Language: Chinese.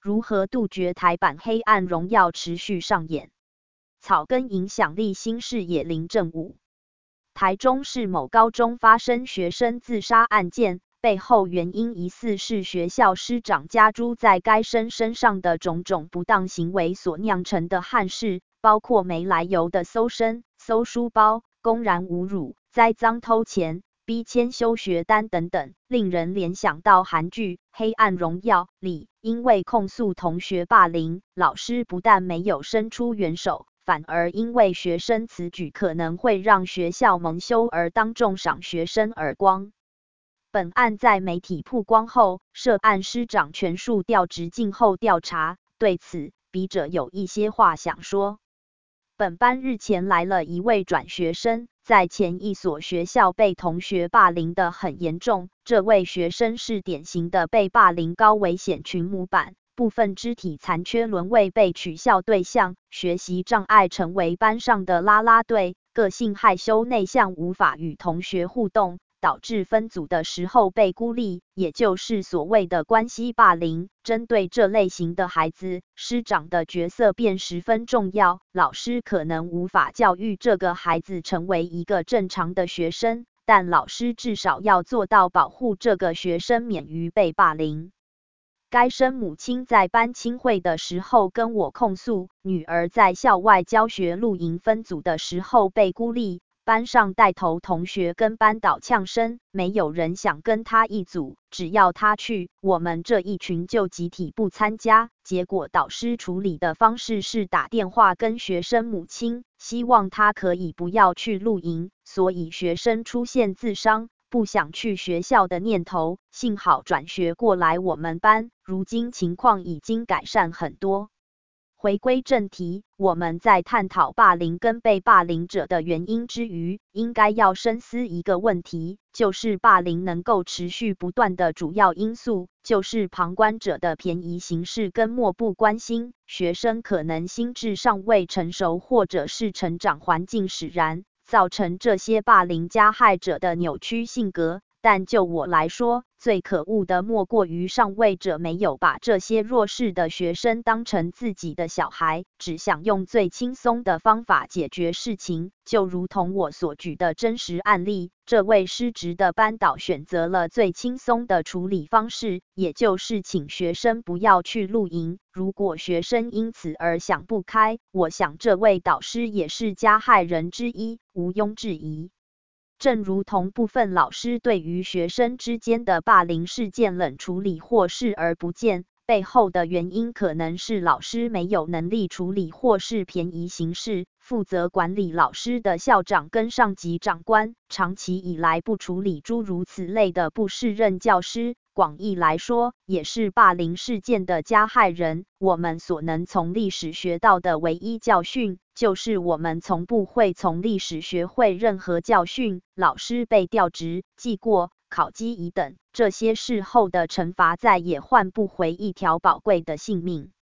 如何杜绝台版黑暗荣耀持续上演。草根影响力新视野林正武。台中市某高中发生学生自杀案件，背后原因疑似是学校师长加诸在该生身上的种种不当行为所酿成的憾事，包括没来由的搜身、搜书包、公然侮辱、栽赃偷钱、逼签休学单等等，令人联想到韩剧《黑暗荣耀》里，因为控诉同学霸凌，老师不但没有伸出援手，反而因为学生此举可能会让学校蒙羞而当众赏学生耳光。本案在媒体曝光后，涉案师长全数调职静候调查。对此，笔者有一些话想说。本班日前来了一位转学生，在前一所学校被同学霸凌得很严重。这位学生是典型的被霸凌高危险群模板，部分肢体残缺沦为被取笑对象，学习障碍成为班上的啦啦队，个性害羞内向，无法与同学互动，导致分组的时候被孤立，也就是所谓的关系霸凌。针对这类型的孩子，师长的角色便十分重要。老师可能无法教育这个孩子成为一个正常的学生，但老师至少要做到保护这个学生免于被霸凌。该生母亲在班亲会的时候跟我控诉，女儿在校外教学露营分组的时候被孤立，班上带头同学跟班导呛声，没有人想跟他一组，只要他去，我们这一群就集体不参加。结果导师处理的方式是打电话跟学生母亲，希望他可以不要去露营，所以学生出现自伤，不想去学校的念头，幸好转学过来我们班，如今情况已经改善很多。回归正题，我们在探讨霸凌跟被霸凌者的原因之余，应该要深思一个问题，就是霸凌能够持续不断的主要因素，就是旁观者的便宜行事跟漠不关心。学生可能心智尚未成熟，或者是成长环境使然，造成这些霸凌加害者的扭曲性格。但就我来说，最可恶的莫过于上位者没有把这些弱势的学生当成自己的小孩，只想用最轻松的方法解决事情。就如同我所举的真实案例，这位失职的班导选择了最轻松的处理方式，也就是请学生不要去露营。如果学生因此而想不开，我想这位导师也是加害人之一，毋庸置疑。正如同部分老师对于学生之间的霸凌事件冷处理或视而不见，背后的原因可能是老师没有能力处理或是便宜行事，负责管理老师的校长跟上级长官长期以来不处理诸如此类的不适任教师，广义来说也是霸凌事件的加害人。我们所能从历史学到的唯一教训，就是我们从不会从历史学会任何教训。老师被调职、记过、考绩乙等，这些事后的惩罚再也换不回一条宝贵的性命。